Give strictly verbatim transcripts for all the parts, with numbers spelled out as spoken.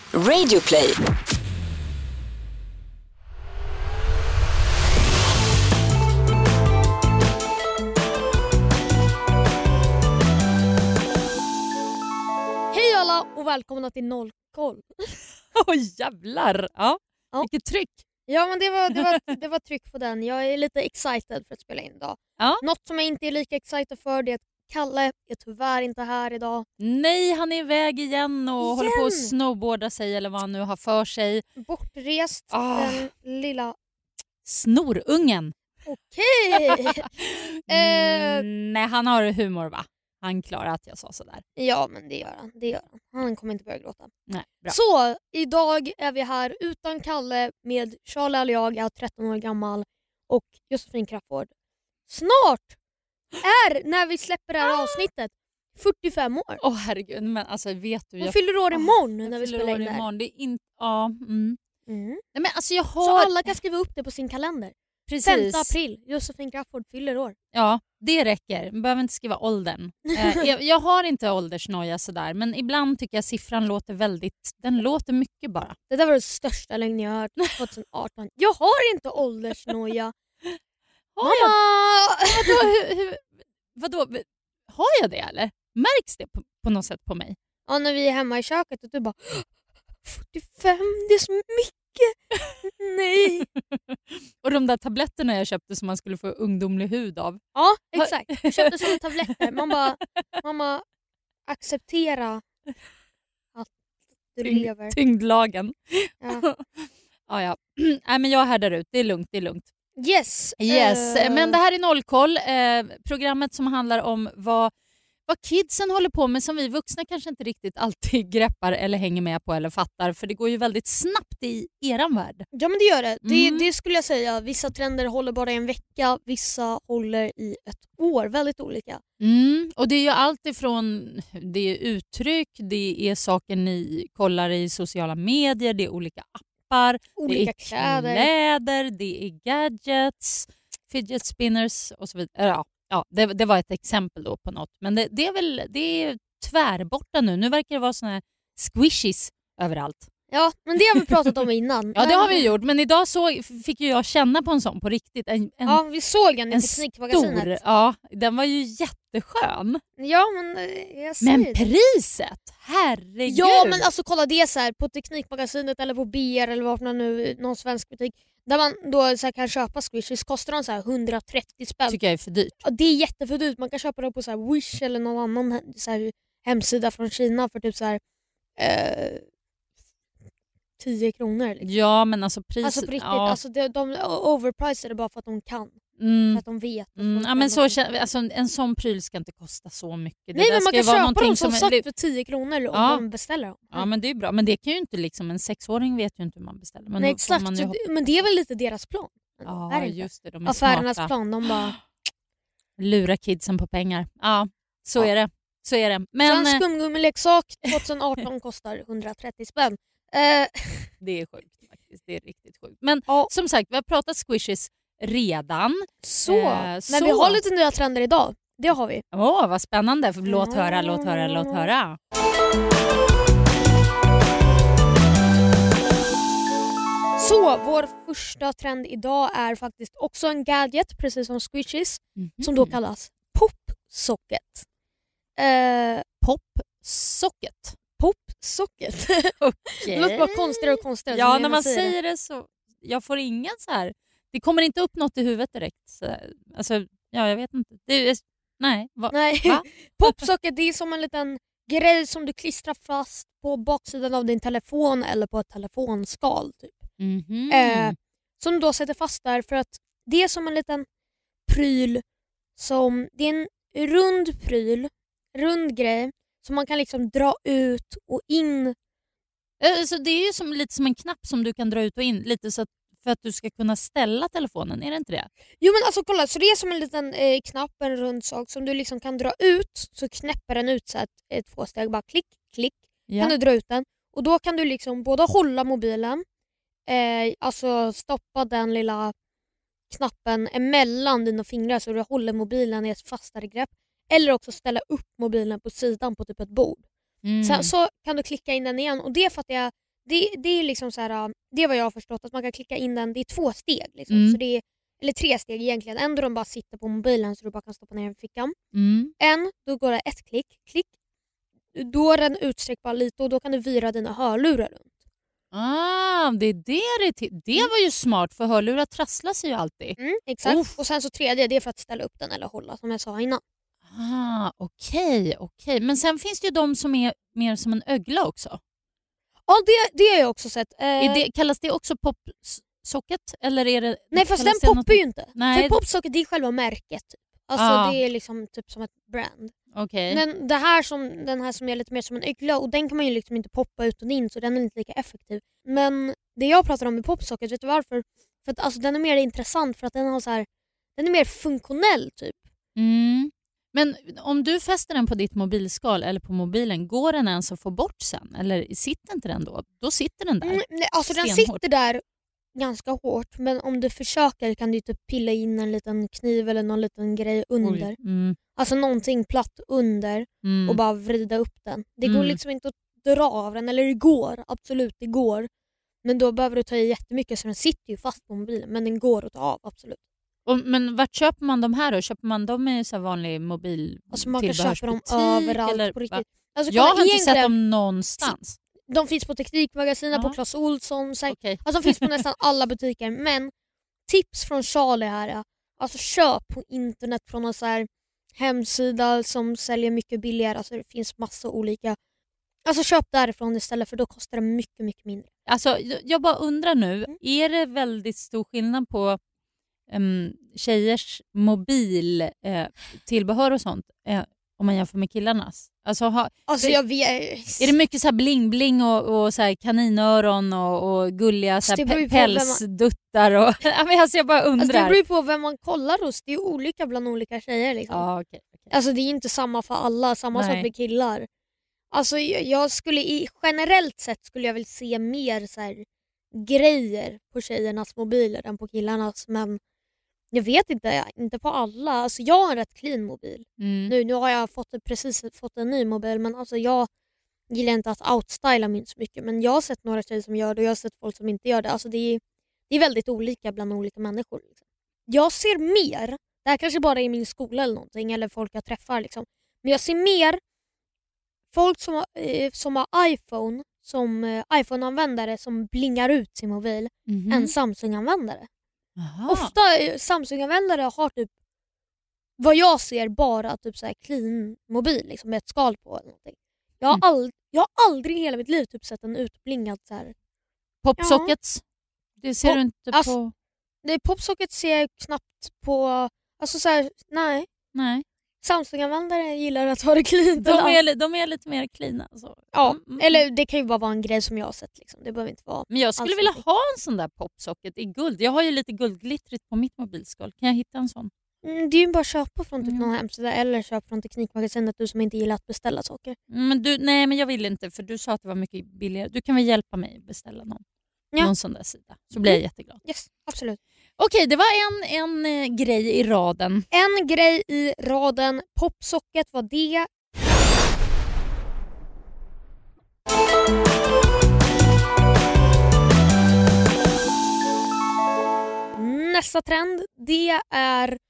Radioplay. Hej alla och välkomna till Nollkoll. Åh oh, jävlar. Ja. Ja. Vilket tryck. Ja, men det var, det, var, det var tryck på den. Jag är lite excited för att spela in idag. Ja. Något som jag inte är lika excited för det är att Kalle är tyvärr inte här idag. Nej, han är iväg igen och Igen? håller på att snowboarda sig eller vad han nu har för sig. Bortrest, Ah. den lilla... Snorungen. Okej! eh, mm, nej, han har humor va? Han klarar att jag sa sådär. ja, men det gör han. Det gör han. Han kommer inte börja gråta. Nej, bra. Så, idag är vi här utan Kalle med Charlie eller jag, jag är tretton år gammal och Josefin Crafoord. Snart är, när vi släpper det här avsnittet, fyrtiofem år. Åh oh, herregud, men alltså vet du... Hon jag, fyller år imorgon oh, när vi spelar in det här. imorgon. Det är inte... Ja, mm. Mm. Nej, men alltså jag har... Så alla kan skriva upp det på sin kalender. Precis. femte april, Josefin Crafoord fyller år. Ja, det räcker. Man behöver inte skriva åldern. eh, jag, jag har inte åldersnoja sådär, men ibland tycker jag siffran låter väldigt... Den låter mycket bara. Det där var det största lögn jag har hört tjugo arton. Jag har inte åldersnoja. Har jag, Mamma! vadå, hur, hur, vadå, har jag det eller? Märks det på, på något sätt på mig? Ja, när vi är hemma i köket och du bara fyrtiofem, det är så mycket. Nej. Och de där tabletterna jag köpte som man skulle få ungdomlig hud av. Ja, exakt. Jag köpte sådana tabletter. Man bara, mamma, acceptera att du Tyng, lever. Tyngdlagen. Ja. ah, ja. Nej, men jag härdar ut. Det är lugnt, det är lugnt. Yes. Yes. Uh... Men det här är Nollkoll. Eh, programmet som handlar om vad, vad kidsen håller på med som vi vuxna kanske inte riktigt alltid greppar eller hänger med på eller fattar. För det går ju väldigt snabbt i eran värld. Ja, men det gör det. det. Mm. Det skulle jag säga. Vissa trender håller bara i en vecka. Vissa håller i ett år. Väldigt olika. Mm. Och det är ju allt ifrån det är uttryck, det är saker ni kollar i sociala medier, det är olika appar, Olika det är kläder. kläder, det är gadgets, fidget spinners och så vidare. Ja, ja det, det var ett exempel då på något. Men det, det är väl det är tvärborta nu. Nu verkar det vara såna här squishies överallt. Ja, men det har vi pratat om innan. Ja, det har vi gjort. Men idag så fick ju jag känna på en sån på riktigt. En, en, ja, vi såg den i en Teknikmagasinet. stor, ja, den var ju jätteskön. Ja, men eh, jag säger Men det. priset, herregud. Ja, men alltså kolla det så här på Teknikmagasinet eller på B R eller vart man nu, någon svensk butik där man då så här kan köpa squishies, kostar de så här hundratrettio spänn. Tycker jag är för dyrt. Ja, det är jätteför dyrt. Man kan köpa dem på så här Wish eller någon annan så här hemsida från Kina för typ så här eh, tio kronor. Liksom. Ja, men alltså priset... Alltså på riktigt, ja. alltså de, de overpricer det bara för att de kan. Mm. För att de vet. Att Mm. de Ja, men så, kan. kän- alltså, en sån pryl ska inte kosta så mycket. Det Nej, där men man ska ju kan vara köpa någonting dem som är- sagt för tio kronor om Ja. man beställer dem. Ja, men det är bra. Men det kan ju inte liksom, en sexåring vet ju inte hur man beställer. Men Nej, då får exakt. man ju Så, hoppa- men det är väl lite deras plan. Ja, är det inte? just det. De är Affärernas smarta. plan. De bara... Lura kidsen på pengar. Ja, så Ja. är det. Så är det. Men, Men så en eh, skumgummileksak tjugo arton kostar hundratrettio spänn. Eh, det är sjukt faktiskt. Det är riktigt sjukt. Men ja, som sagt, vi har pratat squishes redan. så. Eh, Men så. vi har lite nya trender idag. Det har vi. Åh, vad spännande. Låt höra, låt höra, låt höra. Så vår första trend idag är faktiskt också en gadget, precis som squishies, Mhm. som då kallas popsocket. Eh, Popsocket. popsocket. Okej. Det låter bara konstigare och konstigare. Ja, ju när man säger det. säger det så... Jag får ingen så här... Det kommer inte upp något i huvudet direkt. Så, alltså, ja, jag vet inte. Det är, nej. Va? Nej. Va? Popsocket, det är som en liten grej som du klistrar fast på baksidan av din telefon eller på ett telefonskal. Typ. Mhm. Eh, som du då sätter fast där för att det är som en liten pryl som... Det är en rund pryl, rund grej som man kan liksom dra ut och in. Alltså, det är ju som, lite som en knapp som du kan dra ut och in. Lite så att, för att du ska kunna ställa telefonen. Är det inte det? Jo men alltså kolla, så det är som en liten eh, knapp, en rund sak som du liksom kan dra ut, så knäpper den ut så att ett två steg bara klick, klick. Ja. Kan du dra ut den och då kan du liksom både hålla mobilen, eh, alltså stoppa den lilla knappen emellan dina fingrar så du håller mobilen i ett fastare grepp, eller också ställa upp mobilen på sidan på typ ett bord. Mm. Sen så kan du klicka in den igen och det är för att det är, det, det är liksom så här, det är vad jag har förstått, att man kan klicka in den, det är två steg liksom. Mm. Så det är, eller tre steg egentligen. En då de bara sitter på mobilen så du bara kan stoppa ner den i fickan. Mm. En, då går det ett klick, klick. Då är den utsträckbar lite och då kan du vira dina hörlurar runt. Ah, det är det det till. Det var ju smart för hörlurar trasslar sig ju alltid. Mm, exakt. Uff. Och sen så tredje, det är för att ställa upp den eller hålla som jag sa innan. Ah, okej, okej. Men sen finns det ju de som är mer som en ögla också. Ja, det, det har jag också sett. Eh, Är det, kallas det också popsocket? Eller är det, nej, fast den kallas det poppar något- ju inte. Nej. För popsocket, det är själva märket. Typ. Alltså Ah. det är liksom typ som ett brand. Okej. Men det här som, den här som är lite mer som en ögla, och den kan man ju liksom inte poppa ut och in så den är inte lika effektiv. Men det jag pratar om med popsocket, vet du varför? För att alltså, den är mer intressant för att den har så här, den är mer funktionell typ. Mm. Men om du fäster den på ditt mobilskal eller på mobilen, går den ens att få bort sen? Eller sitter inte den då? Då sitter den där. Mm, nej, alltså den stenhårt. sitter där ganska hårt, men om du försöker kan du typ pilla in en liten kniv eller någon liten grej under. Oj. Mm. Alltså någonting platt under Mm. och bara vrida upp den. Det går Mm. liksom inte att dra av den, eller det går, absolut det går. Men då behöver du ta i jättemycket så den sitter ju fast på mobilen, men den går att ta av, absolut. Och, men vart köper man de här då? Köper man dem i så här vanlig mobil Alltså man kan köpa dem tillbehörsbutik, överallt eller, på va? riktigt. Alltså, Jag kolla, har inte sett egentligen- dem någonstans. De finns på Teknikmagasinet, Ja. på Clas Ohlson, så här, Okej. alltså de finns på nästan alla butiker. Men tips från Charlie här är, alltså köp på internet från en så här hemsida som säljer mycket billigare. Alltså det finns massa olika. Alltså köp därifrån istället, för då kostar det mycket mycket mindre. Alltså, jag- jag bara undrar nu, Mm. är det väldigt stor skillnad på um, tjejers mobiltillbehör eh, tillbehör och sånt eh, om man jämför med killarnas? Alltså, ha, Alltså det- jag vet... är det mycket så här bling-bling och, och så här kaninöron och, och gulliga så Det här, beror ju pe- på vem man- pälsduttar? Och, ja, men alltså, jag bara Alltså det undrar. beror ju på vem man kollar hos. Det är olika bland olika tjejer. Liksom. Ja, okej, okej. Alltså det är inte samma för alla, samma Nej. sak med killar. Alltså jag jag skulle i, generellt sett skulle jag väl se mer så här, grejer på tjejernas mobiler än på killarnas, men jag vet inte, inte på alla. Alltså jag har en rätt clean mobil. Mm. Nu, nu har jag fått, precis fått en ny mobil, men alltså jag gillar inte att outstyla min så mycket, men jag har sett några tjejer som gör det och jag har sett folk som inte gör det. Alltså det är, det är väldigt olika bland olika människor. Liksom. Jag ser mer, det här kanske bara är i min skola eller någonting, eller folk jag träffar, liksom. Men jag ser mer folk som har, eh, som har iPhone som eh, iPhone-användare som blingar ut sin mobil Mhm. än Samsung-användare. Aha. Ofta eh, Samsung-användare har typ, vad jag ser, bara typ så här clean mobil liksom, med ett skal på eller någonting. Jag har, Mm. ald- jag har aldrig i hela mitt liv typ sett en utblingad så här. Popsockets? Det ser Pop- du inte alltså- på... Det popsocket ser jag knappt på, alltså så här, nej. Nej. Samsung-användare gillar att ha det clean. De är, li- de är lite mer cleana. Alltså. Ja, Mm, mm. eller det kan ju bara vara en grej som jag har sett. Liksom. Det behöver inte vara... Men jag skulle alls vilja någonting. ha en sån där popsocket i guld. Jag har ju lite guldglittrigt på mitt mobilskal. Kan jag hitta en sån? Mm, det är ju bara att köpa från typ Mm. någon hemsida eller köpa från Teknikmagasinet, du som inte gillar att beställa saker. Men du, nej, men jag vill inte för du sa att det var mycket billigare. Du kan väl hjälpa mig beställa någon, Ja. någon sån där sida. Så blir jag Mm. jätteglad. Yes, absolut. Okej, det var en, en eh, grej i raden. En grej i raden, popsocket var det. Nästa trend, det är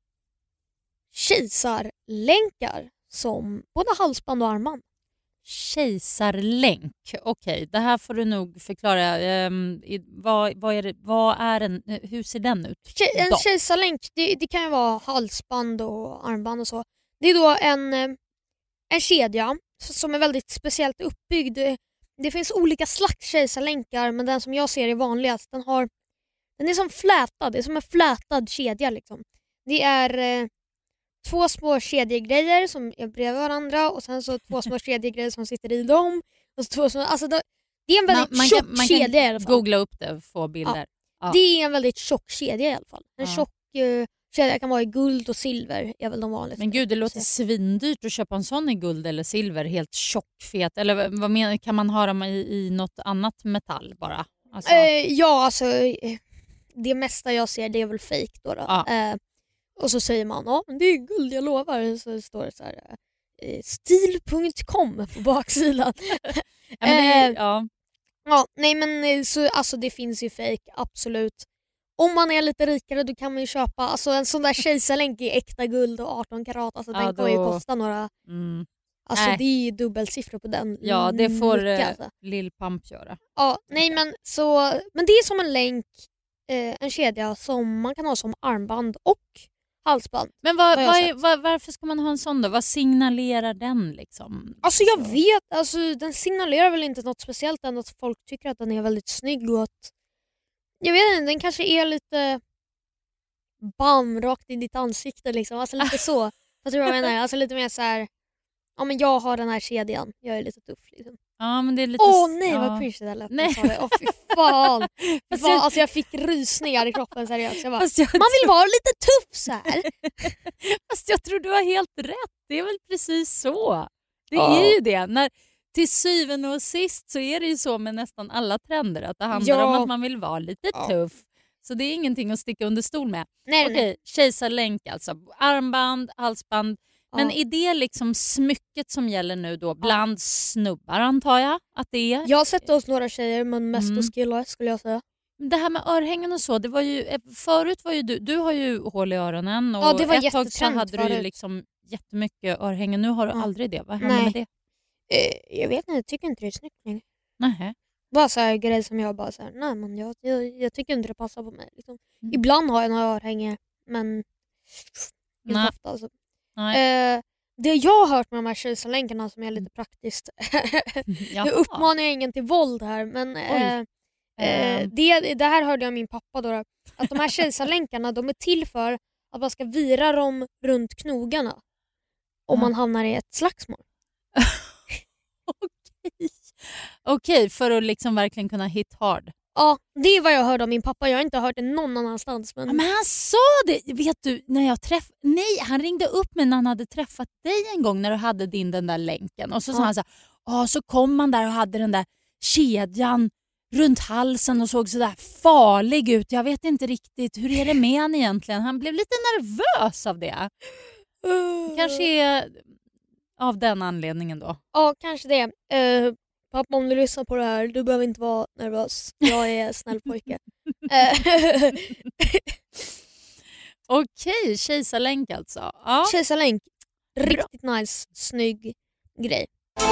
kejsarlänkar som både halsband och armband. Kejsarlänk. Okej, det här får du nog förklara. Ehm, i, vad, vad, är det, vad är en, hur ser den ut? Ke- en Då. kejsarlänk, det, det kan ju vara halsband och armband och så. Det är då en, eh, en kedja som är väldigt speciellt uppbyggd. Det finns olika slags kejsarlänkar, men den som jag ser är vanligast. Den, har, den är som flätad, det är som en flätad kedja. Liksom. Det är eh, två små kedjegrejer som är bredvid varandra och sen så två små kedjegrejer som sitter i dem. Och så två små, alltså då, det är en väldigt Man, man tjock kan, man kedja i alla kan fall. googla upp det och få bilder. Ja. Det är en väldigt tjock kedja i alla fall. En Ja. tjock eh, kedja kan vara i guld och silver, är väl de vanligaste. Men gud, det låter svindyrt att köpa en sån i guld eller silver. Helt tjockfet. Eller vad menar, kan man ha dem i, i något annat metall bara? Alltså, Eh, ja, alltså eh, det mesta jag ser det är väl fake då. då. Ja. Eh, och så säger man, ja men det är guld, jag lovar. Så står det så här, eh, stil punkt com på baksidan. ja, men det, är- eh, ja. Ja, nej men eh, så, alltså det finns ju fake, absolut. Om man är lite rikare då kan man ju köpa alltså, en sån där kejsarlänk i äkta guld och arton karat. Alltså, Ja, den kommer ju då- kosta några... Mm. Alltså Nej. det är ju dubbelsiffror på den. Ja, det får Mycket, eh, alltså. Lil Pump göra. Ja, nej men så... Men det är som en länk, eh, en kedja som man kan ha som armband och halsband. Men vad, Har jag vad är, sett. vad, varför ska man ha en sån då? Vad signalerar den liksom? Alltså jag Så. vet, alltså, den signalerar väl inte något speciellt än att folk tycker att den är väldigt snygg och att... Jag vet inte, den kanske är lite... Bam, rakt i ditt ansikte liksom. Alltså lite så. Vad tror jag menar? Alltså lite mer så här. Ja men jag har den här kedjan, jag är lite tuff liksom. Ja, men det är lite... Åh nej ja. vad cringe det där lät. Nej. Nej. Sa det. Åh fy fan. Fy Fast fan. jag- Alltså jag fick rysningar i kroppen seriöst. Jag bara, Fast jag, man vill vara lite tuff så här. fast jag tror du har helt rätt. Det är väl precis så. Det Ja. är ju det. När, till syvende och sist så är det ju så med nästan alla trender att det handlar Ja. om att man vill vara lite Ja. tuff. Så det är ingenting att sticka under stol med. Nej, Okej, nej. kejsarlänk alltså. Armband, halsband. Men Ja. är det liksom smycket som gäller nu då bland snubbar antar jag att det är? Jag har sett hos några tjejer men mest Mm. hos killar skulle jag säga. Det här med örhängen och så, det var ju, eh, förut var ju du, du har ju hål i öronen och Ja, det var ett tag så jättetrend hade du ju förut. liksom jättemycket örhängen. Nu har du Ja. aldrig det. Vad händer Nej. med det? Eh, jag vet inte, jag tycker inte det är snyggt längre. Nähä. Bara så här grej som jag bara så här, nej men jag, jag, jag tycker inte det passar på mig. Liksom. Mm. Ibland har jag några örhänge men inte Nej. ofta alltså. Nej. Eh, det jag har hört med de här kejsarlänkarna som är lite praktiskt. Jaha. Nu uppmanar jag ingen till våld här men eh, eh, Ehm. det, det här hörde jag min pappa då. Att de här kejsarlänkarna de är till för att man ska vira dem runt knogarna. Om Ja. man hamnar i ett slagsmål. Okej. Okej, för att liksom verkligen kunna hit hard. Ja, det är vad jag hörde av min pappa. Jag har inte hört det någon annanstans. Men... Ja, men han sa det! Vet du, när jag träff... Nej, han ringde upp mig när han hade träffat dig en gång när du hade din den där länken. Och så sa Ja. han så här, "Åh, så kom man där och hade den där kedjan runt halsen och såg så där farlig ut. Jag vet inte riktigt, hur är det med han egentligen? Han blev lite nervös av det. Kanske är av den anledningen då. Ja, kanske det. Uh, pappa, om du lyssnar på det här, du behöver inte vara nervös. Jag är snäll pojke. Eh, Okej, kejsarlänk alltså. Ja. Kejsarlänk. Riktigt nice, snygg grej.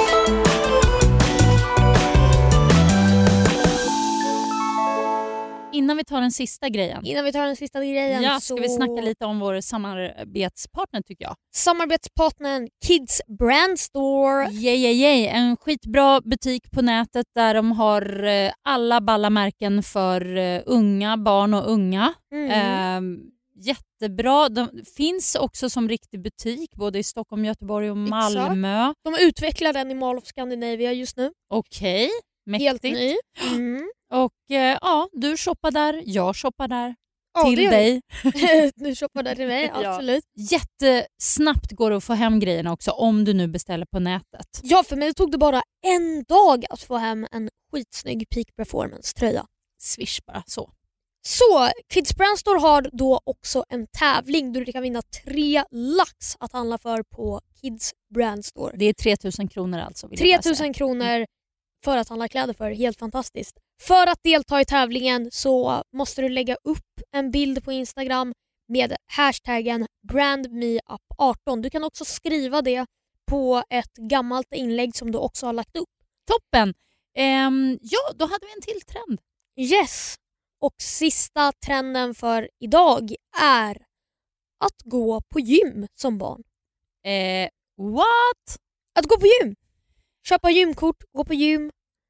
Innan vi tar den sista grejen. Innan vi tar den sista grejen Ja, så... ska vi snacka lite om vår samarbetspartner tycker jag. Samarbetspartnern Kids Brand Store. Yay, yay, yay. En skitbra butik på nätet där de har eh, alla balla märken för eh, unga, barn och unga. Mm. Eh, jättebra. De finns också som riktig butik både i Stockholm, Göteborg och Malmö. De utvecklar den i Mall of Scandinavia just nu. Okej, Helt mäktigt. ny. Mm. Och eh, ja, du shoppar där, jag shoppar där. Ja, till det gör dig. Du shoppar där till mig, Ja. absolut. Jättesnabbt går det att få hem grejerna också om du nu beställer på nätet. Ja, för mig tog det bara en dag att få hem en skitsnygg Peak Performance-tröja. Swish bara så. Så, Kids Brand Store har då också en tävling där du kan vinna tre lax att handla för på Kids Brand Store. Det är tre tusen kronor alltså. Vill jag bara säga. tre tusen kronor för att handla kläder för, helt fantastiskt. För att delta i tävlingen så måste du lägga upp en bild på Instagram med hashtaggen brandmeup arton. Du kan också skriva det på ett gammalt inlägg som du också har lagt upp. Toppen! Ehm, ja, då hade vi en till trend. Yes! Och sista trenden för idag är att gå på gym som barn. Eh, what? Att gå på gym! Köpa gymkort, gå på gym,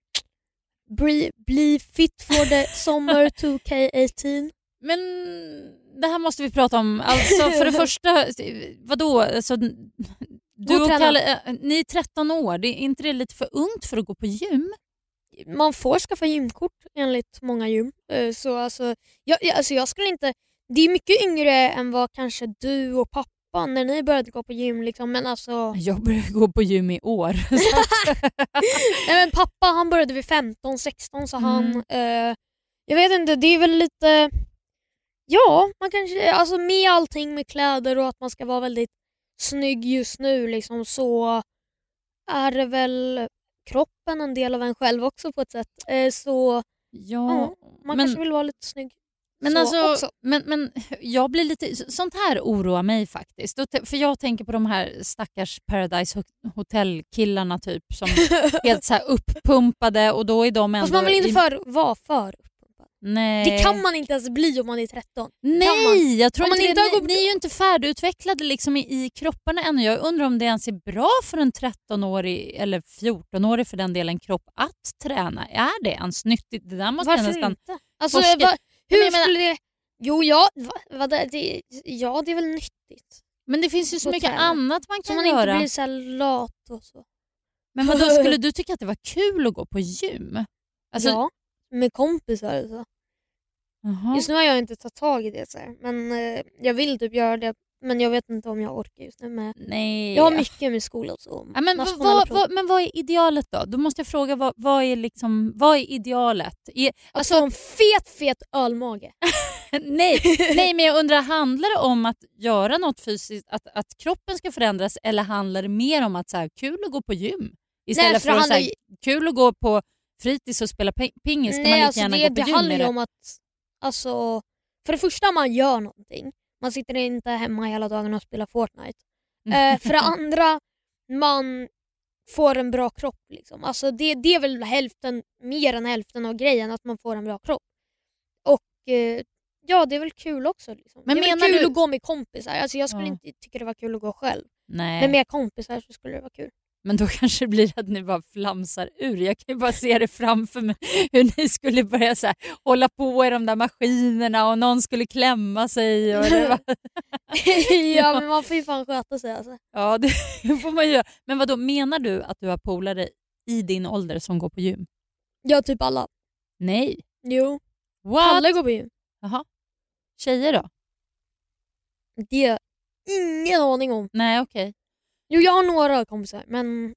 bli, bli fit for the summer two K arton. Men det här måste vi prata om. Alltså för det första, vadå? Alltså, du och träna. Kalle, eh, ni är tretton år. Det är inte det lite för ungt för att gå på gym? Man får skaffa gymkort enligt många gym. Eh, Så alltså, jag, jag- alltså jag skulle inte... Det är mycket yngre än vad kanske du och pappa när ni började gå på gym. Liksom. Men alltså... Jag började gå på gym i år. Nej, men pappa han började vid femton sexton så han... Mm. Eh, jag vet inte, det är väl lite... Ja, man kanske... Alltså med allting med kläder och att man ska vara väldigt snygg just nu liksom, så är det väl kroppen en del av en själv också på ett sätt. Eh, så Ja, ja, man men, kanske vill vara lite snygg. men, så alltså, också. men, men jag blir lite... Sånt här oroar mig faktiskt. Då te- För jag tänker på de här stackars Paradise Ho- Hotel-killarna typ som helt så här uppumpade och då är de ändå... Fast man vill inte i- för, vara för uppumpad. Nej. Det kan man inte ens bli om man är tretton. Nej, jag tror Om man inte, inte det. har Ni, gått- ni är ju inte färdigutvecklade liksom i, i kropparna ännu. Jag undrar om det ens är bra för en trettonårig eller fjortonårig för den delen kropp att träna. Är det ens nyttigt? Det där måste jag Varför nästan... inte? Alltså, forska- va, hur Men jag menar- skulle det... Jo, ja, va, va, det, det, ja, det är väl nyttigt. Men det finns ju så På mycket träna. annat man Så kan man göra. inte blir så här lat och så. Men vadå, skulle du tycka att det var kul att gå på gym? Alltså, Ja, med kompisar och så. Jaha. Just nu har jag inte tagit tag i det så här. Men eh, jag vill typ göra det. Men jag vet inte om jag orkar just nu. Med. Nej. Jag har mycket med skola och så. Ja, men, nationella vad, prov. vad, men vad är idealet då? Då måste jag fråga, vad, vad, är, liksom, vad är idealet? Är, Alltså en fet, fet ölmage. nej, nej, men jag undrar, handlar det om att göra något fysiskt, att, att kroppen ska förändras, eller handlar det mer om att så här, kul att gå på gym? Istället Nej, för för att han så här, är- kul att gå på fritids och spela pe- pingis, ska man Nej, lika alltså gärna det, gå det på gym handlar med ju det? om att... Alltså, för det första man gör någonting. Man sitter inte hemma hela dagen och spelar Fortnite. Eh, för det andra, man får en bra kropp. Liksom. Alltså det, det är väl hälften, mer än hälften av grejen, att man får en bra kropp. Och eh, ja, det är väl kul också. Liksom. Men det är väl menar kul du- att gå med kompisar. Alltså, jag skulle Ja. inte tycka det var kul att gå själv. Nej. Men med kompisar så skulle det vara kul. Men då kanske det blir att ni bara flamsar ur. Jag kan ju bara se det framför mig hur ni skulle börja så här, hålla på i de där maskinerna och någon skulle klämma sig. Och det var... Ja, men man får ju fan sköta sig alltså. Ja, det får man göra. Men vad då menar du att du har polare i din ålder som går på gym? Ja, typ alla. Nej. Jo, What? alla går på gym. Jaha. Tjejer då? Det har jag ingen aning om. Nej, okej. Jo, jag har några kompisar, men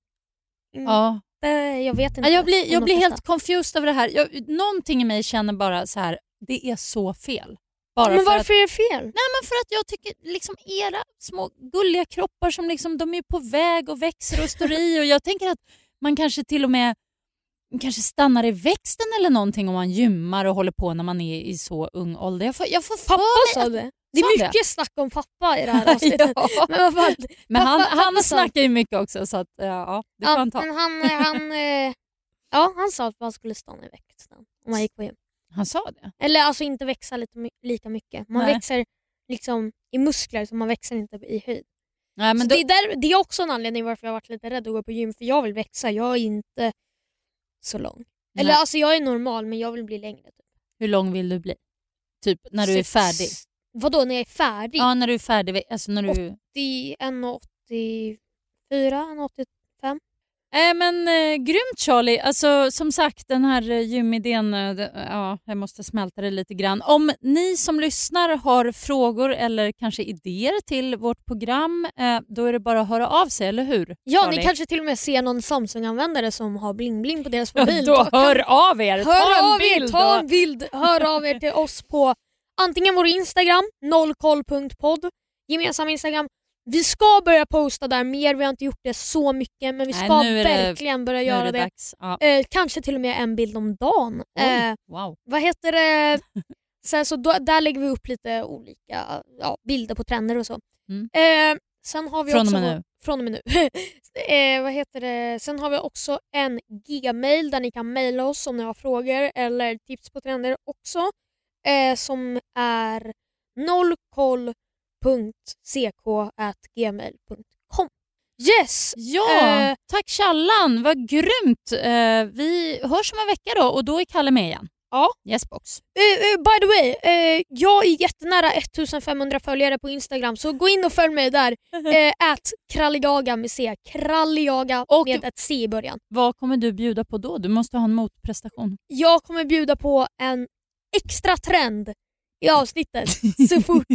Ja. inte, jag vet inte. Ja, jag blir, om jag de blir flesta. helt confused över det här. Jag, någonting i mig känner bara så här, det är så fel. Bara Men för varför att, är det fel? nej, men för att jag tycker liksom era små gulliga kroppar som liksom, de är på väg och växer och står i, och jag tänker att man kanske till och med kanske stannar i växten eller någonting om man gymmar och håller på när man är i så ung ålder. Jag får, jag får för Pappa mig sa att- det. Det Sa är det? mycket snack om pappa i det här avsnittet. Ja. Men vad fan, Men han, pappa- han pappa sa- snackar ju mycket också, så att, ja, det får Ja, han ta. men han, han, eh, ja, han sa att man skulle stanna i växten om man gick på gym. Han sa det? Eller alltså inte växa lite, my- lika mycket. Man Nej. växer liksom i muskler, så man växer inte i höjd. Nej, men Så då, det, är där, det är också en anledning varför jag har varit lite rädd att gå på gym. För jag vill växa, jag är inte så lång. Eller nej. alltså jag är normal, men jag vill bli längre. Typ. Hur lång vill du bli? Typ när du är Sex- färdig? Vadå när jag är färdig? Ja, när du är färdig. Alltså när du... åttio, en komma åttiofyra, en komma åttiofem. Äh, men eh, grymt Charlie. Alltså, som sagt, den här eh, gymidén, eh, det- ja, jag måste smälta det lite grann. Om ni som lyssnar har frågor eller kanske idéer till vårt program, eh, då är det bara att höra av sig, eller hur? Ja, Charlie? ni kanske till och med ser någon Samsung-användare som har bling-bling på deras mobil. Då hör av er, ta Hör en av er, bild. ta då. en bild. Hör av er till oss på antingen vår Instagram, nollkoll punkt podd, gemensam Instagram. Vi ska börja posta där mer, vi har inte gjort det så mycket, men vi Nej, ska nu är det- verkligen börja Nu är göra det det. dags. Ja. Eh, kanske till och med en bild om dagen. Oj, Eh, wow. vad heter det? Så, här, så då, där lägger vi upp lite olika ja, bilder på trender och så. Mm. Eh, sen har vi Från och också med vår- nu. Från och med nu. eh, vad heter det? Sen har vi också en gmail där ni kan mejla oss om ni har frågor eller tips på trender också. Eh, som är nollkoll punkt c k at gmail punkt com. Yes! Ja, Eh, tack Challan, vad grymt. Eh, vi hörs om en vecka då, och då är Kalle med igen. Ja. Yes box. Eh, eh, by the way, eh, jag är jättenära femtonhundra följare på Instagram, så gå in och följ mig där. Eh, at kralligaga med C. Kralligaga Och- med ett C i början. Vad kommer du bjuda på då? Du måste ha en motprestation. Jag kommer bjuda på en extra trend i avsnittet så fort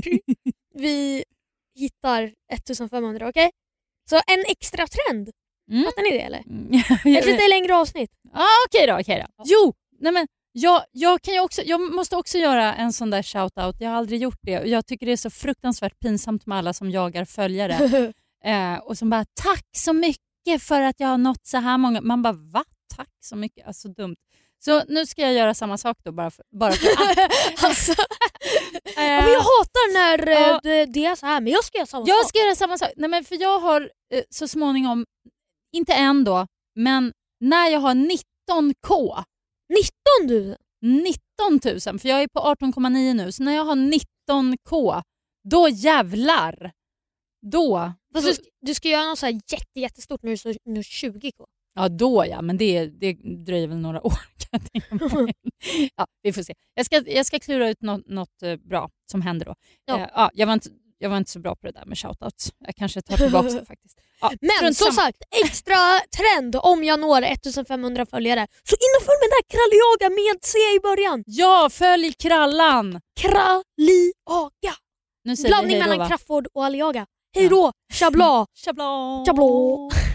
vi hittar femtonhundra, okej? Så en extra trend, Mm. fattar ni det eller? Mm. Ett lite längre avsnitt. Ah, okej då, okej då. Jo, nej men jag, jag, kan ju också, jag måste också göra en sån där shoutout. Jag har aldrig gjort det. Och jag tycker det är så fruktansvärt pinsamt med alla som jagar följare. eh, och som bara, tack så mycket mycket för att jag har nått så här många. Man bara, va? Tack så mycket. Alltså dumt. Så nu ska jag göra samma sak då. Bara för, bara för att... alltså, ja, men jag hatar när ja. det, det är så här. Men jag ska göra samma jag sak. Jag ska göra samma sak. Nej, men för jag har eh, så småningom, inte än då, men när jag har nitton k. nitton tusen? nitton tusen, för jag är på arton komma nio nu. Så när jag har nitton k, då jävlar. Då. Fast du, du ska göra något så här jätte, jättestort när du är tjugo k. Ja, då ja. Men det, det dröjer väl några år. Kan jag tänka mig. Ja, vi får se. Jag ska, jag ska klura ut något, något bra som händer då. Ja. Eh, ja, jag, var inte, jag var inte så bra på det där med shoutouts. Jag kanske tar tillbaka det faktiskt. Ja, men som sagt, extra trend om jag når ettusenfemhundra följare. Så in och följ med den där Kralliaga med C i början. Ja, följ Krallan. Kralliaga. Nu säger Blandning vi hej då, mellan va? Crafoord och Aliaga. Hej då, chabla. Chabla. Chabla.